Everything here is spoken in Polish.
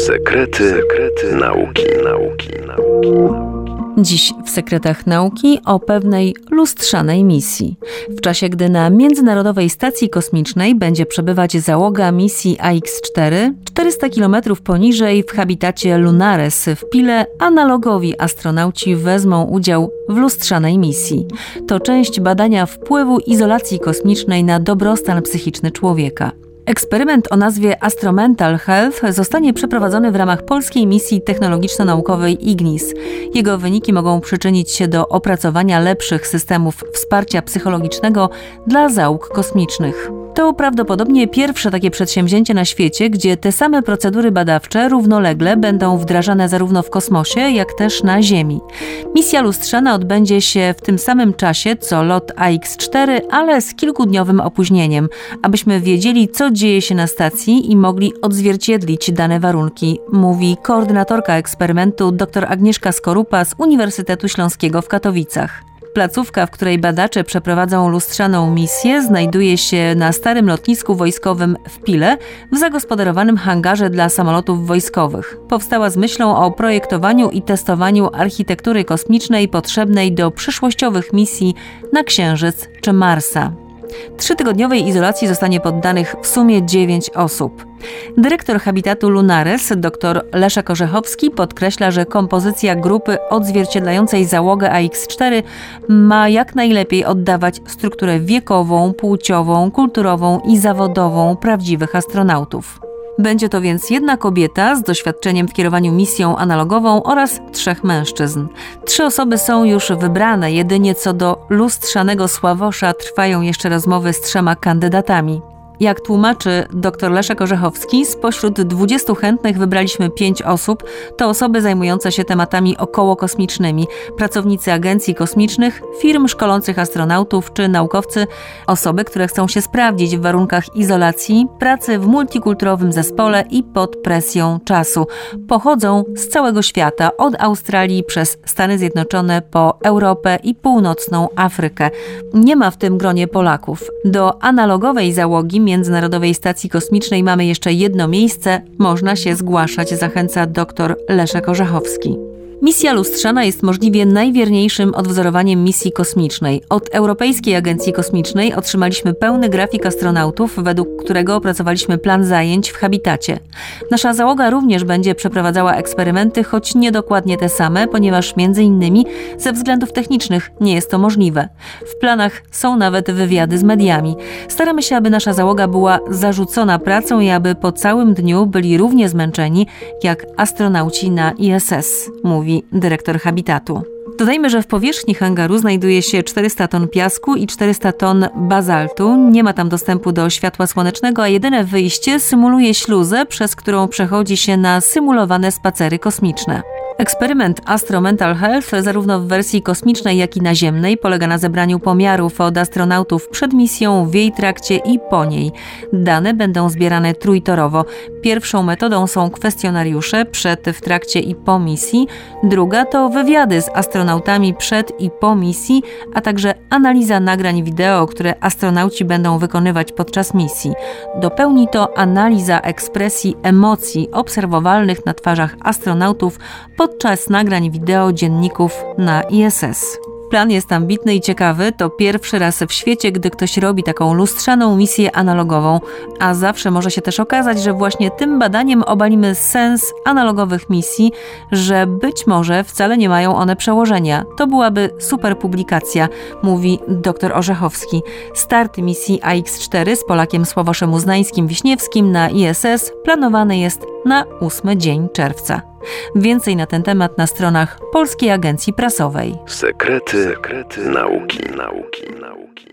Sekrety nauki. Dziś w Sekretach Nauki o pewnej lustrzanej misji. W czasie, gdy na Międzynarodowej Stacji Kosmicznej będzie przebywać załoga misji AX-4, 400 km poniżej w habitacie Lunares w Pile analogowi astronauci wezmą udział w lustrzanej misji. To część badania wpływu izolacji kosmicznej na dobrostan psychiczny człowieka. Eksperyment o nazwie Astromental Health zostanie przeprowadzony w ramach polskiej misji technologiczno-naukowej IGNIS. Jego wyniki mogą przyczynić się do opracowania lepszych systemów wsparcia psychologicznego dla załóg kosmicznych. To prawdopodobnie pierwsze takie przedsięwzięcie na świecie, gdzie te same procedury badawcze równolegle będą wdrażane zarówno w kosmosie, jak też na Ziemi. Misja lustrzana odbędzie się w tym samym czasie co lot AX-4, ale z kilkudniowym opóźnieniem, abyśmy wiedzieli, co dzieje się na stacji i mogli odzwierciedlić dane warunki, mówi koordynatorka eksperymentu dr Agnieszka Skorupa z Uniwersytetu Śląskiego w Katowicach. Placówka, w której badacze przeprowadzą lustrzaną misję, znajduje się na starym lotnisku wojskowym w Pile, w zagospodarowanym hangarze dla samolotów wojskowych. Powstała z myślą o projektowaniu i testowaniu architektury kosmicznej potrzebnej do przyszłościowych misji na Księżyc czy Marsa. 3-tygodniowej izolacji zostanie poddanych w sumie 9 osób. Dyrektor habitatu Lunares, dr Leszek Orzechowski, podkreśla, że kompozycja grupy odzwierciedlającej załogę AX-4 ma jak najlepiej oddawać strukturę wiekową, płciową, kulturową i zawodową prawdziwych astronautów. Będzie to więc jedna kobieta z doświadczeniem w kierowaniu misją analogową oraz 3 mężczyzn. 3 osoby są już wybrane, jedynie co do lustrzanego Sławosza trwają jeszcze rozmowy z 3 kandydatami. Jak tłumaczy dr Leszek Orzechowski, spośród 20 chętnych wybraliśmy 5 osób. To osoby zajmujące się tematami okołokosmicznymi, pracownicy agencji kosmicznych, firm szkolących astronautów czy naukowcy, osoby, które chcą się sprawdzić w warunkach izolacji, pracy w multikulturowym zespole i pod presją czasu. Pochodzą z całego świata, od Australii przez Stany Zjednoczone po Europę i północną Afrykę. Nie ma w tym gronie Polaków. Do analogowej załogi Międzynarodowej Stacji Kosmicznej mamy jeszcze jedno miejsce. Można się zgłaszać, zachęca dr Leszek Orzechowski. Misja lustrzana jest możliwie najwierniejszym odwzorowaniem misji kosmicznej. Od Europejskiej Agencji Kosmicznej otrzymaliśmy pełny grafik astronautów, według którego opracowaliśmy plan zajęć w habitacie. Nasza załoga również będzie przeprowadzała eksperymenty, choć niedokładnie te same, ponieważ m.in. ze względów technicznych nie jest to możliwe. W planach są nawet wywiady z mediami. Staramy się, aby nasza załoga była zarzucona pracą i aby po całym dniu byli równie zmęczeni jak astronauci na ISS, mówi dyrektor habitatu. Dodajmy, że w powierzchni hangaru znajduje się 400 ton piasku i 400 ton bazaltu. Nie ma tam dostępu do światła słonecznego, a jedyne wyjście symuluje śluzę, przez którą przechodzi się na symulowane spacery kosmiczne. Eksperyment Astromental Health zarówno w wersji kosmicznej, jak i naziemnej polega na zebraniu pomiarów od astronautów przed misją, w jej trakcie i po niej. Dane będą zbierane trójtorowo. Pierwszą metodą są kwestionariusze przed, w trakcie i po misji. Druga to wywiady z astronautami przed i po misji, a także analiza nagrań wideo, które astronauci będą wykonywać podczas misji. Dopełni to analiza ekspresji emocji obserwowalnych na twarzach astronautów podczas nagrań wideo dzienników na ISS. Plan jest ambitny i ciekawy. To pierwszy raz w świecie, gdy ktoś robi taką lustrzaną misję analogową, a zawsze może się też okazać, że właśnie tym badaniem obalimy sens analogowych misji, że być może wcale nie mają one przełożenia. To byłaby super publikacja, mówi dr Orzechowski. Start misji AX-4 z Polakiem Sławoszem Uznańskim-Wiśniewskim na ISS planowany jest na 8 dzień czerwca. Więcej na ten temat na stronach Polskiej Agencji Prasowej. Sekrety nauki.